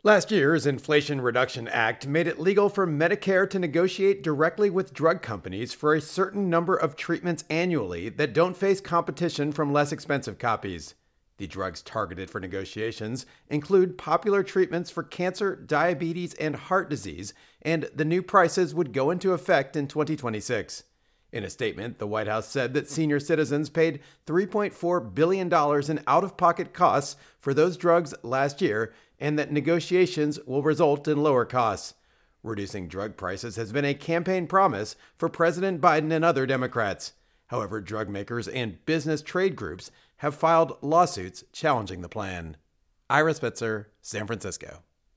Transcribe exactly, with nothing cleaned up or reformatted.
Last year's Inflation Reduction Act made it legal for Medicare to negotiate directly with drug companies for a certain number of treatments annually that don't face competition from less expensive copies. The drugs targeted for negotiations include popular treatments for cancer, diabetes, and heart disease, and the new prices would go into effect in twenty twenty-six. In a statement, the White House said that senior citizens paid three point four billion dollars in out-of-pocket costs for those drugs last year, and that negotiations will result in lower costs. Reducing drug prices has been a campaign promise for President Biden and other Democrats. However, drug makers and business trade groups have filed lawsuits challenging the plan. Ira Spitzer, San Francisco.